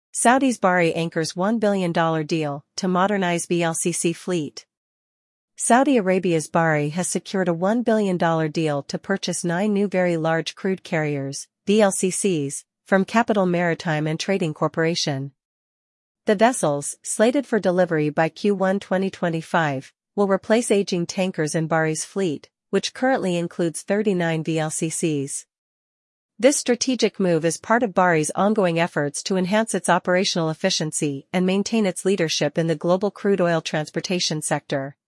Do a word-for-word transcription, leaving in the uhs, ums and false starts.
Saudi's Bahri anchors one billion dollars deal to modernize V L C C fleet. Saudi Arabia's Bahri has secured a one billion dollars deal to purchase nine new very large crude carriers, V L C Cs, from Capital Maritime and Trading Corporation. The vessels, slated for delivery by Q one twenty twenty-five, will replace aging tankers in Bahri's fleet, which currently includes thirty-nine V L C Cs. This strategic move is part of Bahri's ongoing efforts to enhance its operational efficiency and maintain its leadership in the global crude oil transportation sector.